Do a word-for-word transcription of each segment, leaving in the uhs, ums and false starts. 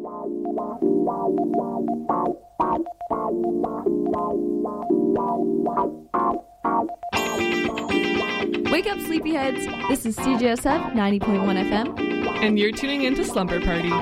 Wake up, sleepyheads! This is C J S F ninety point one F M. And you're tuning into Slumber Party.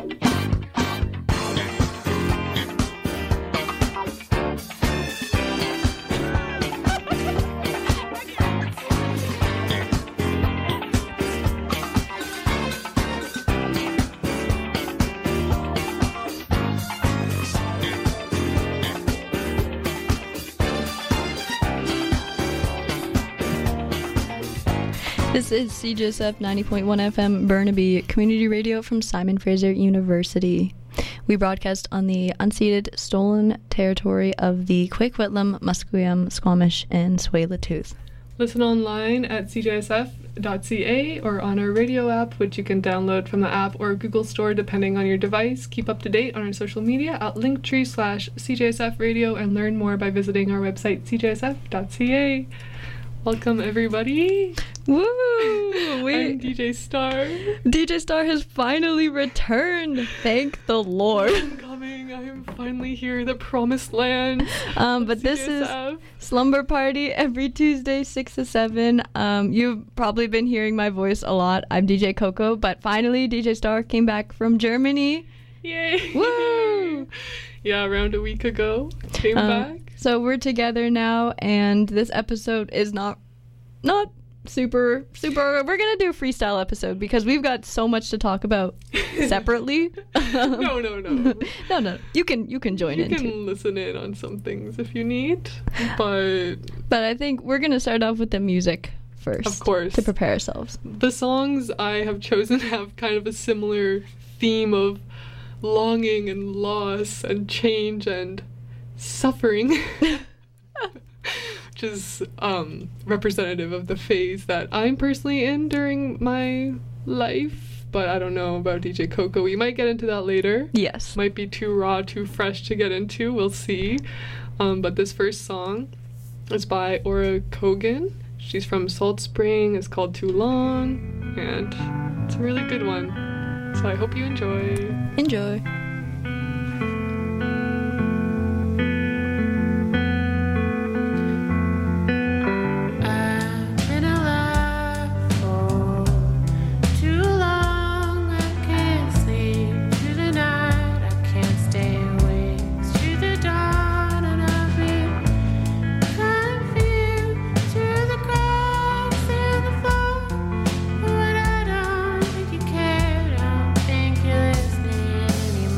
This is C J S F ninety point one F M Burnaby Community Radio from Simon Fraser University. We broadcast on the unceded, stolen territory of the Kwik-Wet'lam, Musqueam, Squamish, and Tsleil-Waututh. Listen online at c j s f dot c a or on our radio app, which you can download from the app or Google Store depending on your device. Keep up to date on our social media at linktree slash C J S F radio and learn more by visiting our website c j s f dot c a. Welcome, everybody. Woo! We, I'm D J Star. D J Star has finally returned. Thank the Lord. I'm coming. I am finally here, the promised land. Um, but this is Slumber Party every Tuesday, six to seven. Um, you've probably been hearing my voice a lot. I'm D J Coco, but finally D J Star came back from Germany. Yay! Woo! Yeah, around a week ago, came um, back. So we're together now, and this episode is not not super super we're gonna do a freestyle episode because we've got so much to talk about separately. no no no no no you can you can join you in you can too. Listen in on some things if you need, but but I think we're gonna start off with the music first, of course, to prepare ourselves. The songs I have chosen have kind of a similar theme of longing and loss and change and suffering, which is um, representative of the phase that I'm personally in during my life. But I don't know about D J Coco. We might get into that later. Yes. Might be too raw, too fresh to get into. We'll see. Um, but this first song is by Aura Kogan. She's from Salt Spring. It's called Too Long. And it's a really good one. So I hope you enjoy. Enjoy. Think you're listening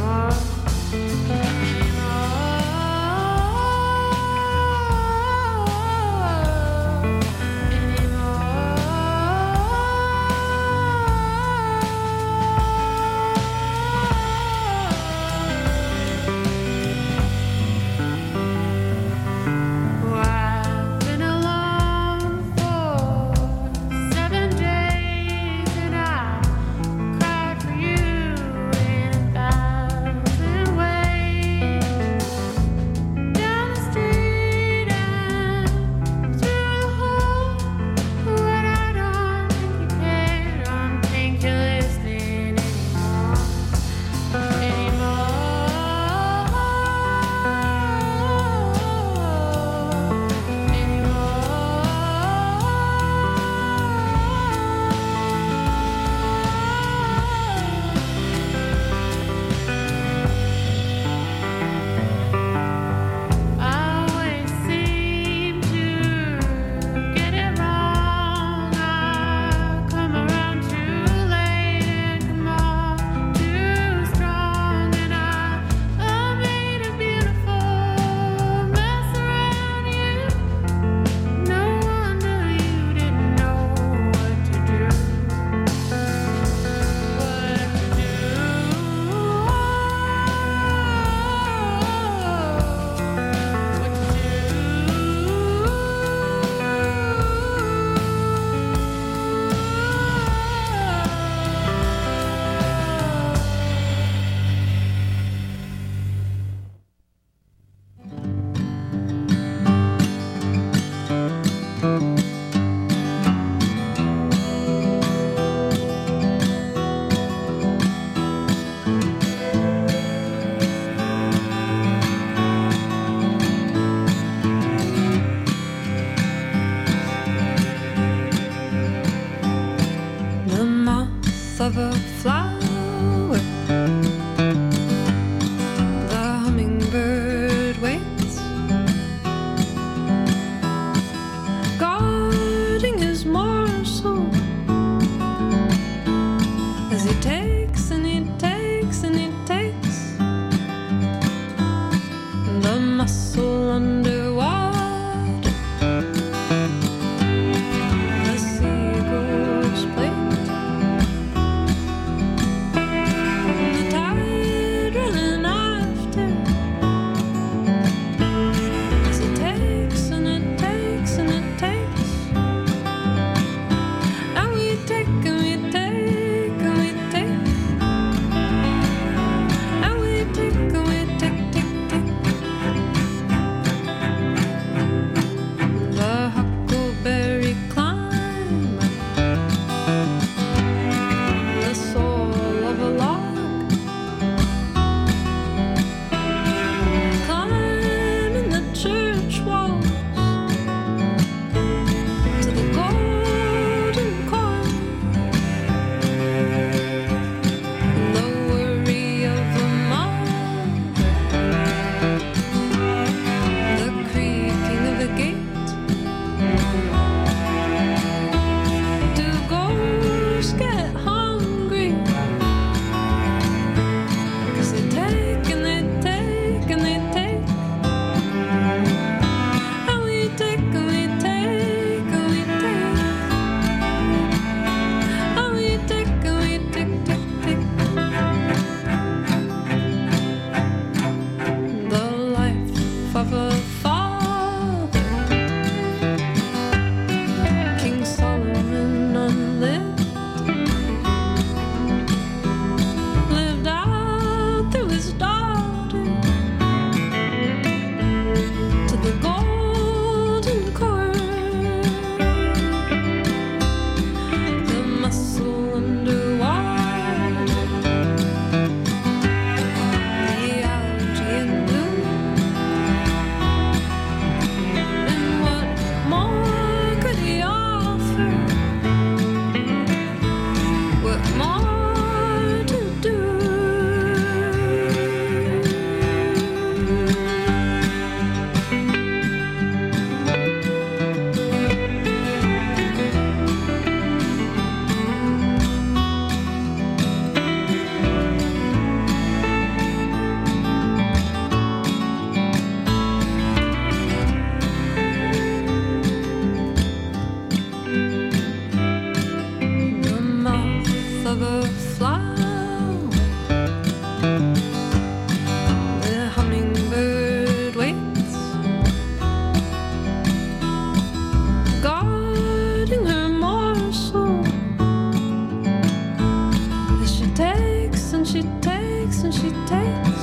takes and she takes.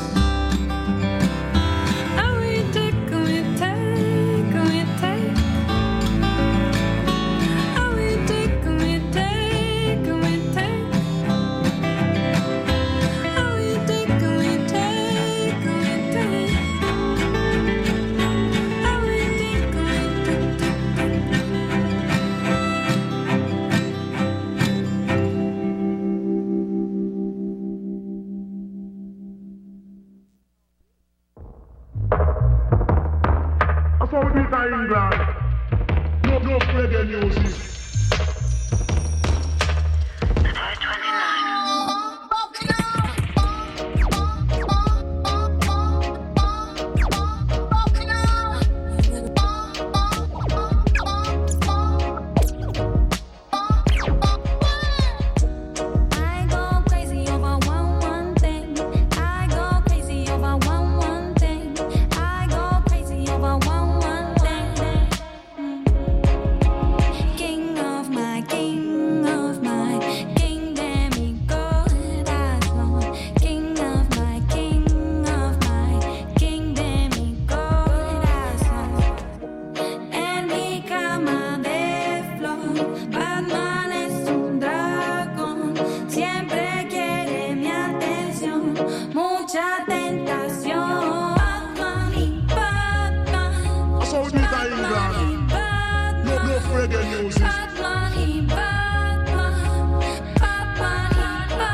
And we take and we take and we take. And we take and we take and we take. And we take and we take and we take. And we take and we take, take, take. That's how we do it in England. No, no reggae music. I go crazy over one one thing. I go crazy over one one thing. I go crazy over one one thing. King of my, king of my, king demigod as long. King of my, king of my, king demigod as long. En mi cama de flor, Batman es un dragón. Siempre quiere mi atención, mucha tentación. Batman y Batman, That's how we do it in Batman England. y Batman, No, no reggae music. Batman y Batman, Batman y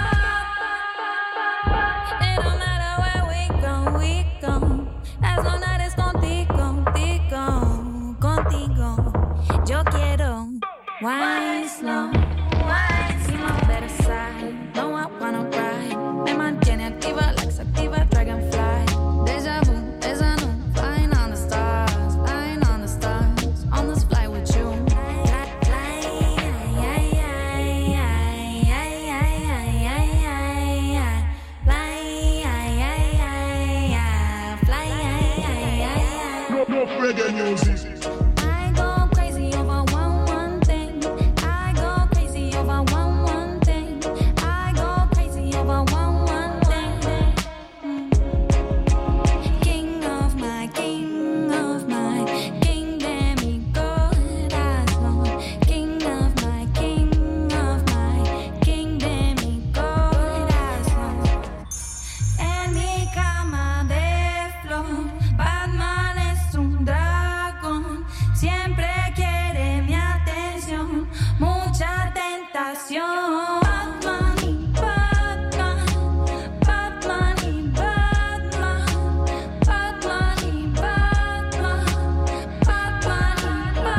Batman. It don't matter where we go, we go. As long as it's contigo, contigo, contigo. Yo quiero wine slow, wine see my better side. No, I wanna ride. Me mantiene activa like sativa dragonfly. Deja vu, deja nu, flying on the stars, flying on the stars. On this flight with you. Fly, fly, ay, ay, ay, ay, ay, ay, ay, ay, ay. Fly, ay, ay, ay, ay, fly, ay, ay, ay, ay. No, no reggae music. I go crazy over one one thing. I go crazy over one one thing. I go crazy over one one thing. King of my, king of my, king demigod as long. King of my, king of my, king demigod as long. En mi cama de flor, Batman es un dragón. Siempre quiere mi atención, mucha tentación. Batman y Batman, Batman y Batman, Batman y Batman, Batman y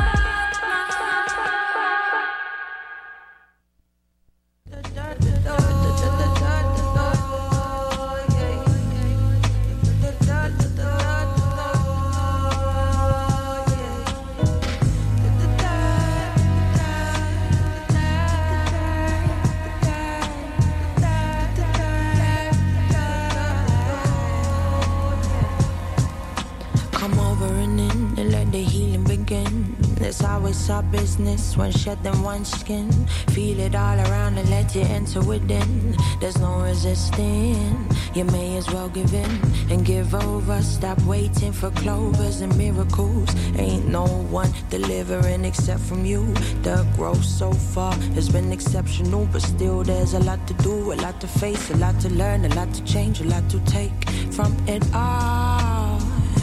Come over and in and let the healing begin. It's always our business when shedding one skin. Feel it all around and let you enter within. There's no resisting. You may as well give in and give over. Stop waiting for clovers and miracles. Ain't no one delivering except from you. The growth so far has been exceptional, but still there's a lot to do, a lot to face, a lot to learn, a lot to change, a lot to take from it all.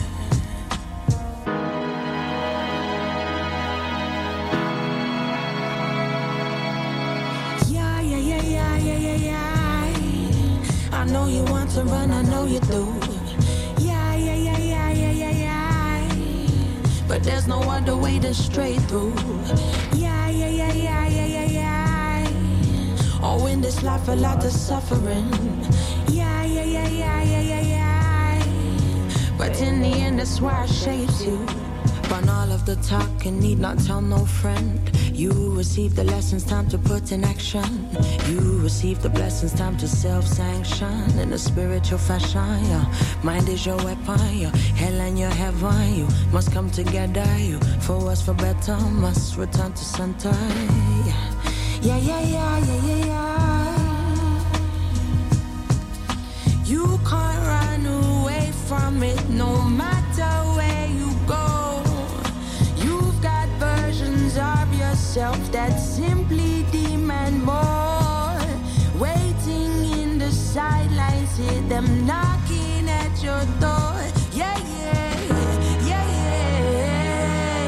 Yeah, yeah, yeah, yeah, yeah, yeah, yeah. I know you want to run, I know you do. Yeah, yeah, yeah, yeah, yeah, yeah, yeah. But there's no other way to stray through. Yeah, yeah, yeah, yeah, yeah, yeah, yeah. Oh, in this life a lot of suffering. Yeah, yeah, yeah, yeah, yeah, yeah, yeah. But in the end, that's why it shapes you. Run all of the talk and need not tell no friend. You receive the lessons, time to put in action. You receive the blessings, time to self-sanction. In a spiritual fashion, yeah. Mind is your weapon, yeah. Hell and your heaven, you must come together, you. For us for better, must return to center, yeah. Yeah, yeah, yeah, yeah, yeah, yeah. You can't run away from it no matter where you go. You've got versions of yourself that simply demand more. Waiting in the sidelines, hear them knocking at your door. Yeah, yeah, yeah, yeah.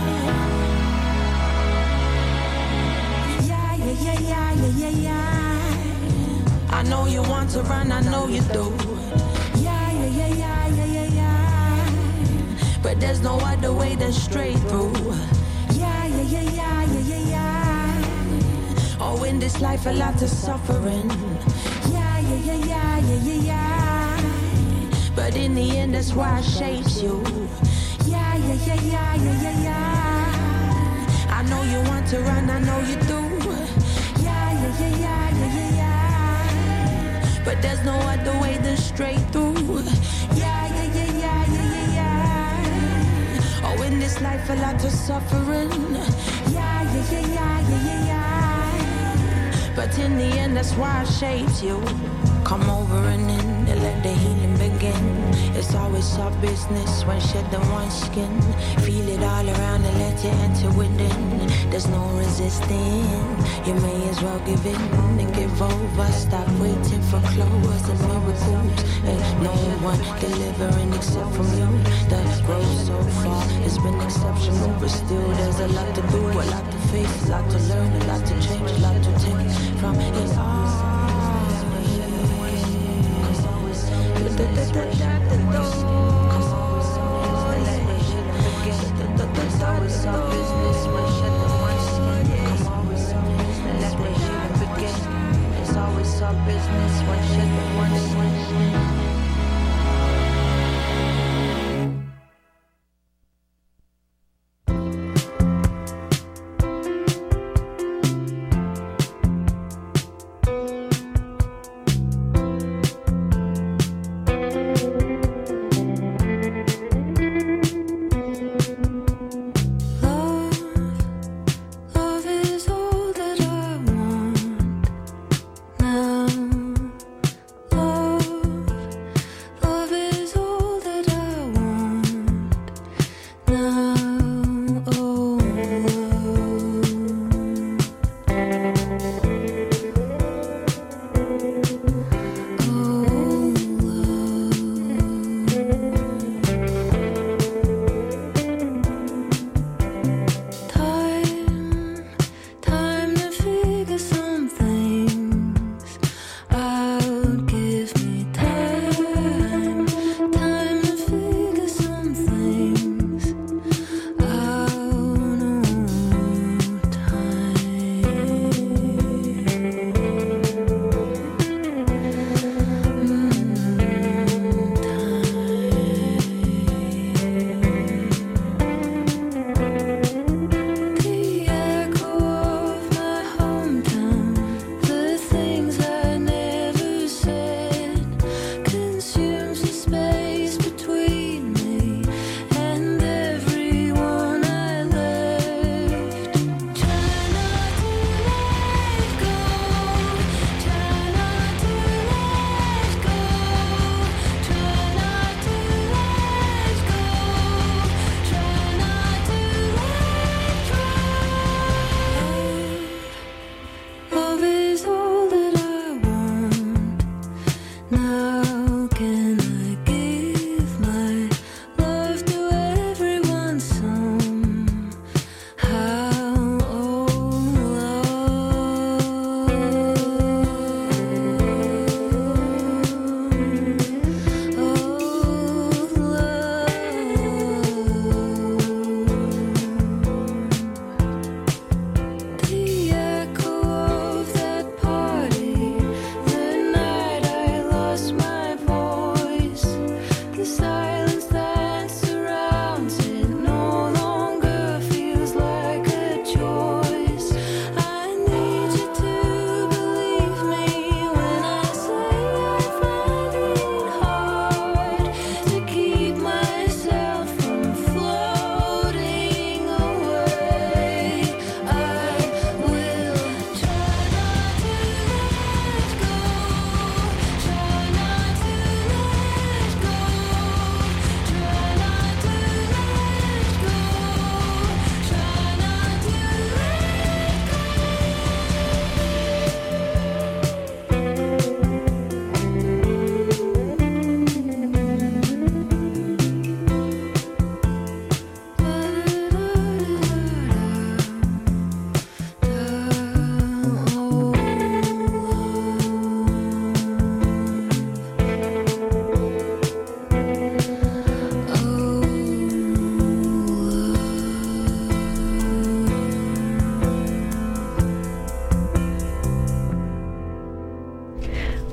Yeah, yeah, yeah, yeah, yeah, yeah, yeah. I know you want to run, I know you do. Yeah, yeah, yeah, yeah, yeah, yeah, yeah. But there's no other way than straight through. Yeah, yeah, yeah, yeah, yeah, yeah, yeah. Oh, in this life a lot of suffering. Yeah, yeah, yeah, yeah, yeah, yeah, yeah. But in the end that's why it shapes you. Yeah, yeah, yeah, yeah, yeah, yeah, yeah. I know you want to run, I know you do. Yeah, yeah, yeah, yeah, yeah, yeah, yeah. But there's no other way than straight through. Yeah, yeah, yeah, yeah, yeah, yeah, yeah. Oh, in this life a lot of suffering. Yeah, yeah, yeah, yeah, yeah, yeah, yeah. But in the end that's why it shapes you. Come over and in and let the healing begin. It's always our business when shedding one skin. Feel it all around and let it enter within. There's no resisting. You may as well give in and give over. Stop waiting for clothes and miracles. Ain't no one delivering except from you. The growth so far has been exceptional, but still there's a lot to do, a lot to face, a lot to learn, a lot to change, a lot to take from it all.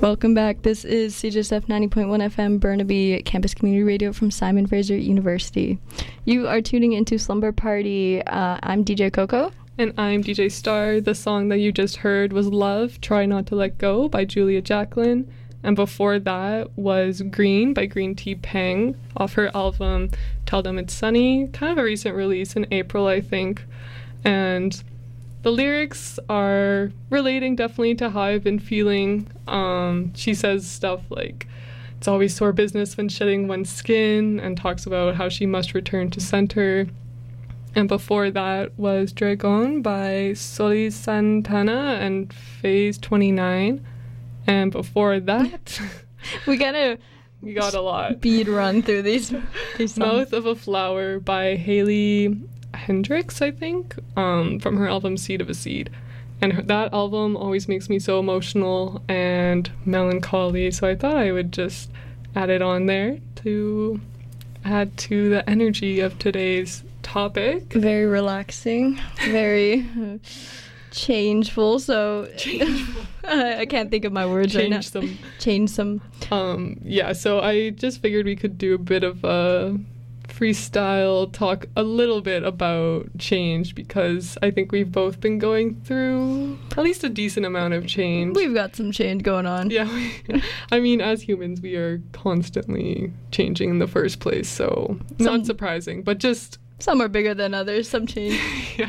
Welcome back. This is C J S F ninety point one F M Burnaby Campus Community Radio from Simon Fraser University. You are tuning into Slumber Party. Uh, I'm D J Coco. And I'm D J Star. The song that you just heard was Love, Try Not to Let Go by Julia Jacqueline. And before that was Green by Green Tea Peng off her album Tell Them It's Sunny. Kind of a recent release in April, I think. And the lyrics are relating definitely to how I've been feeling. Um, she says stuff like, it's always sore business when shedding one's skin, and talks about how she must return to center. And before that was Dragon by Solis Santana and Phase twenty-nine. And before that, we gotta we got a lot. Speed run through these, these songs. Mouth of a Flower by Haley Hendricks, I think, um, from her album Seed of a Seed. And her, that album always makes me so emotional and melancholy, so I thought I would just add it on there to add to the energy of today's topic. Very relaxing, very uh, changeful, so Changeful. I can't think of my words Change right now. some. Change some. Um, yeah, so I just figured we could do a bit of a freestyle, talk a little bit about change, because I think we've both been going through at least a decent amount of change. We've got some change going on. Yeah, we, I mean, as humans, we are constantly changing in the first place, so Some- not surprising, but just, Some are bigger than others, some change. yeah,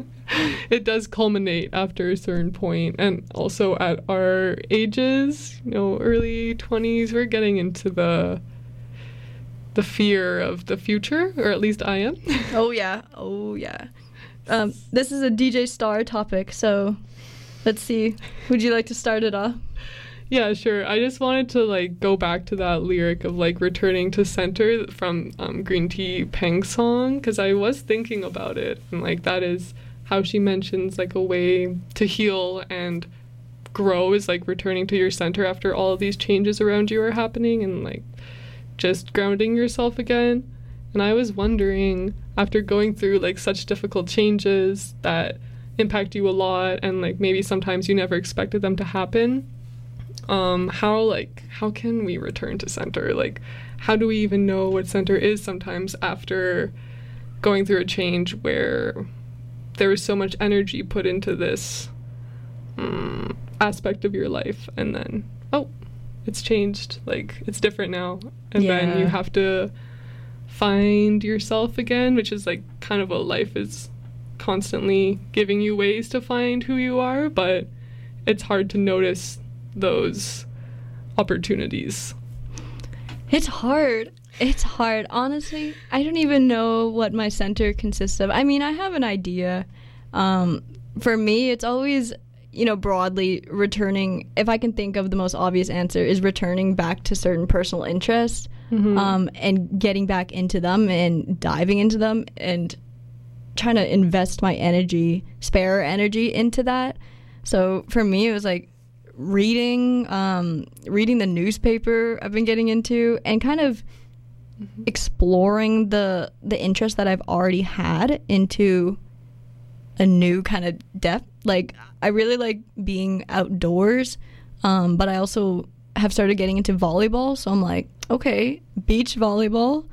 it does culminate after a certain point, and also at our ages, you know, early twenties, we're getting into the the fear of the future, or at least I am. Oh yeah, oh yeah. Um, this is a D J Star topic, so let's see. Would you like to start it off? Yeah, sure. I just wanted to like go back to that lyric of like returning to center from um, Green Tea Peng song, because I was thinking about it, and like that is how she mentions like a way to heal and grow is like returning to your center after all of these changes around you are happening, and like just grounding yourself again. And I was wondering, after going through like such difficult changes that impact you a lot, and like maybe sometimes you never expected them to happen, um how like how can we return to center? Like, how do we even know what center is sometimes after going through a change where there was so much energy put into this um, aspect of your life, and then oh, it's changed, like it's different now, and Yeah. then you have to find yourself again, which is like kind of what life is constantly giving you, ways to find who you are, but it's hard to notice those opportunities. It's hard. It's hard. Honestly, I don't even know what my center consists of. I mean, I have an idea. Um, for me, it's always, you know, broadly returning, if I can think of the most obvious answer, is returning back to certain personal interests, Mhm. um, and getting back into them and diving into them and trying to invest my energy, spare energy into that. So for me, it was like reading, um, reading the newspaper I've been getting into, and kind of exploring the the interest that I've already had into a new kind of depth. Like, I really like being outdoors, um, but I also have started getting into volleyball, so I'm like, okay, beach volleyball,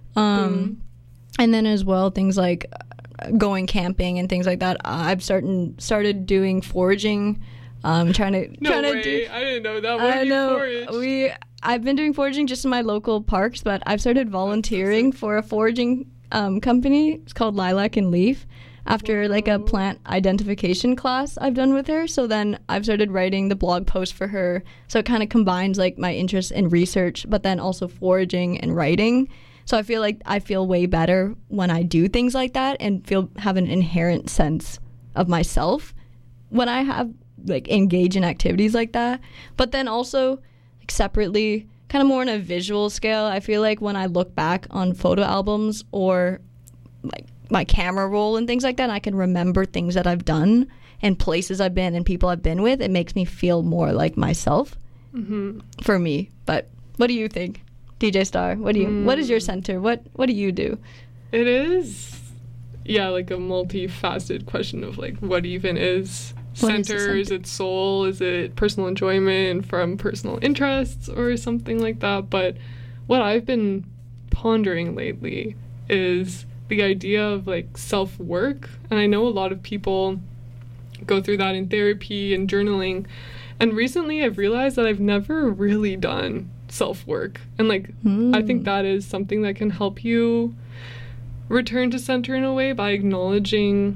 um, and then as well things like going camping and things like that. I've started started doing foraging, um, trying to No trying way, to do. I didn't know that. Where I do you know forage? we. I've been doing foraging just in my local parks, but I've started volunteering for a foraging um, company. It's called Lilac and Leaf. After like a plant identification class I've done with her, so then I've started writing the blog post for her. So it kind of combines like my interest in research, but then also foraging and writing. So I feel like I feel way better when I do things like that, and feel have an inherent sense of myself when I have like engage in activities like that. But then also like separately, kind of more on a visual scale, I feel like when I look back on photo albums or like my camera roll and things like that, and I can remember things that I've done and places I've been and people I've been with, it makes me feel more like myself. Mm-hmm. For me. But what do you think, D J Star? What do you mm. what is your center? What what do you do? It is, yeah, like a multifaceted question of like what even is What is the center? Is center? it soul? Is it personal enjoyment from personal interests or something like that? But what I've been pondering lately is the idea of like self-work. And I know a lot of people go through that in therapy and journaling. And recently I've realized that I've never really done self-work. And like, Mm. I think that is something that can help you return to center in a way by acknowledging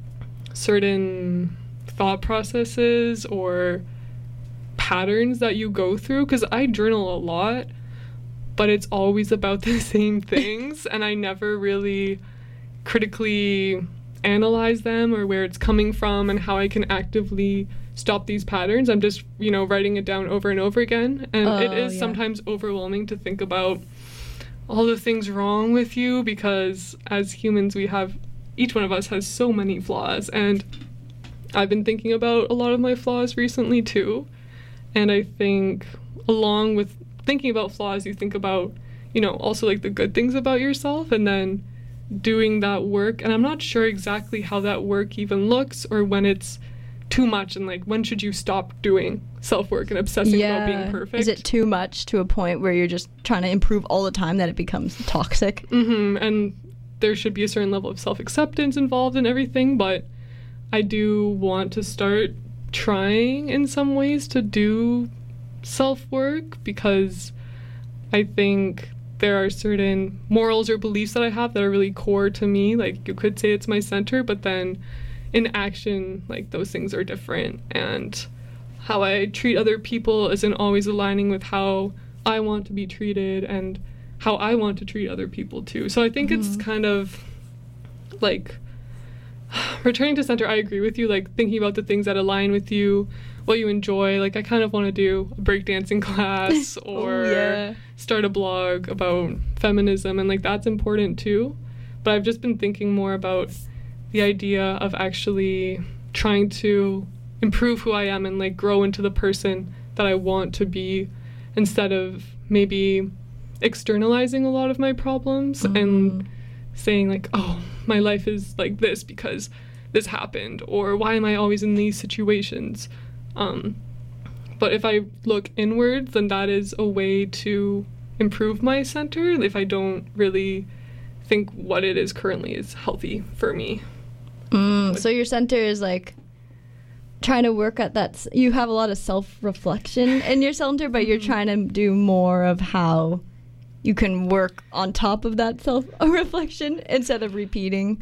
certain thought processes or patterns that you go through. Because I journal a lot, but it's always about the same things, and I never really critically analyze them or where it's coming from and how I can actively stop these patterns. I'm just, you know, writing it down over and over again. And it Oh, is yeah. sometimes overwhelming to think about all the things wrong with you, because as humans, we have, each one of us has so many flaws. And I've been thinking about a lot of my flaws recently too. And I think along with thinking about flaws, you think about, you know, also like the good things about yourself, and then doing that work. And I'm not sure exactly how that work even looks, or when it's too much, and like when should you stop doing self-work and obsessing about being perfect. Is it too much to a point where you're just trying to improve all the time that it becomes toxic? Mm-hmm. And there should be a certain level of self-acceptance involved in everything, but I do want to start trying in some ways to do self-work, because I think there are certain morals or beliefs that I have that are really core to me. Like, you could say it's my center, but then in action, like, those things are different, and how I treat other people isn't always aligning with how I want to be treated and how I want to treat other people too. So I think it's kind of like returning to center. I agree with you, like thinking about the things that align with you, what you enjoy. Like, I kind of want to do a breakdancing class or Oh, yeah. start a blog about feminism, and like that's important too. But I've just been thinking more about the idea of actually trying to improve who I am and like grow into the person that I want to be, instead of maybe externalizing a lot of my problems and saying like, oh, my life is like this because this happened, or why am I always in these situations? Um, but if I look inwards, then that is a way to improve my center if I don't really think what it is currently is healthy for me. Mm, so your center is like trying to work at that. s- You have a lot of self-reflection in your center, but you're trying to do more of how you can work on top of that self-reflection instead of repeating.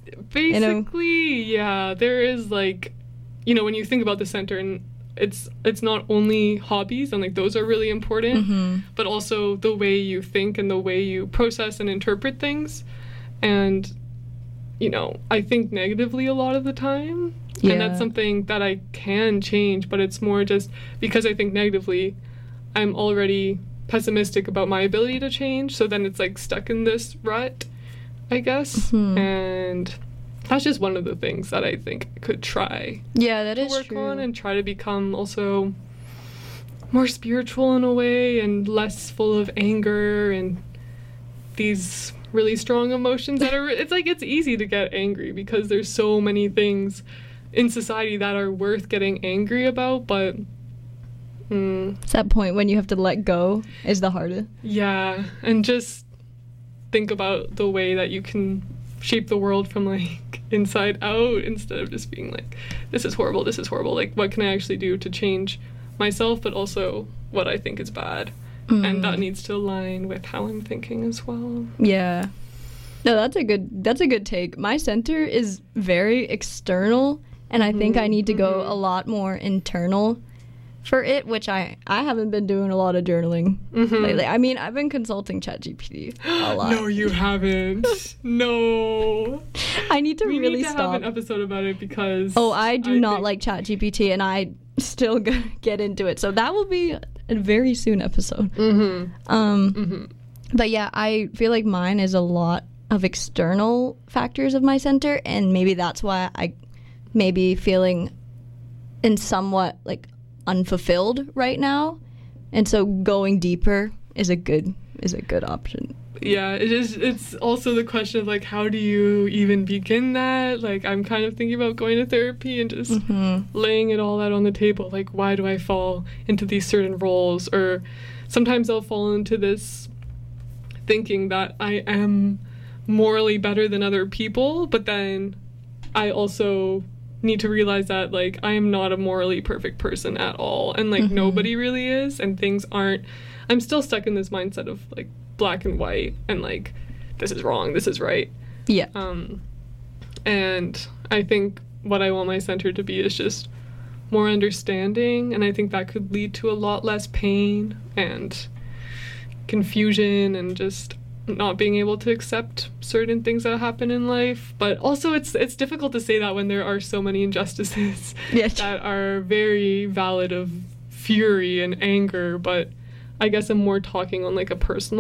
Basically, yeah, there is like, you know, when you think about the center, and it's it's not only hobbies, and like those are really important, but also the way you think and the way you process and interpret things. And, you know, I think negatively a lot of the time. And Yeah. that's something that I can change, but it's more just because I think negatively, I'm already pessimistic about my ability to change. So then it's like stuck in this rut, I guess. And that's just one of the things that I think I could try Yeah, that to is work true. on, and try to become also more spiritual in a way, and less full of anger and these really strong emotions that are, it's like it's easy to get angry because there's so many things in society that are worth getting angry about, but mm, It's that point when you have to let go is the hardest. yeah, and just think about the way that you can shape the world from like inside out, instead of just being like, this is horrible, this is horrible. Like, what can I actually do to change myself, but also what I think is bad? And that needs to align with how I'm thinking as well. Yeah. No, that's a good that's a good take. My center is very external, and I think I need to go a lot more internal for it, which I I haven't been doing a lot of journaling lately. I mean, I've been consulting ChatGPT a lot. No, you haven't. No. I need to We really need to stop. have an episode about it, because Oh, I do not think- like ChatGPT, and I still go- get into it. So that will be a very soon episode. Mhm. Um, Mhm. But yeah, I feel like mine is a lot of external factors of my center, and maybe that's why I maybe feeling in somewhat like unfulfilled right now. And so going deeper is a good is a good option. Yeah, it is. It's also the question of like, how do you even begin that? Like, I'm kind of thinking about going to therapy and just Mm-hmm. laying it all out on the table. Like, why do I fall into these certain roles? Or sometimes I'll fall into this thinking that I am morally better than other people, but then I also need to realize that like I am not a morally perfect person at all, and like Mhm. nobody really is, and things aren't. I'm still stuck in this mindset of like black and white, and like this is wrong, this is right. Yeah. Um, and I think what I want my center to be is just more understanding, and I think that could lead to a lot less pain and confusion and just not being able to accept certain things that happen in life. But also it's it's difficult to say that when there are so many injustices Yeah. that are very valid of fury and anger, but I guess I'm more talking on like a personal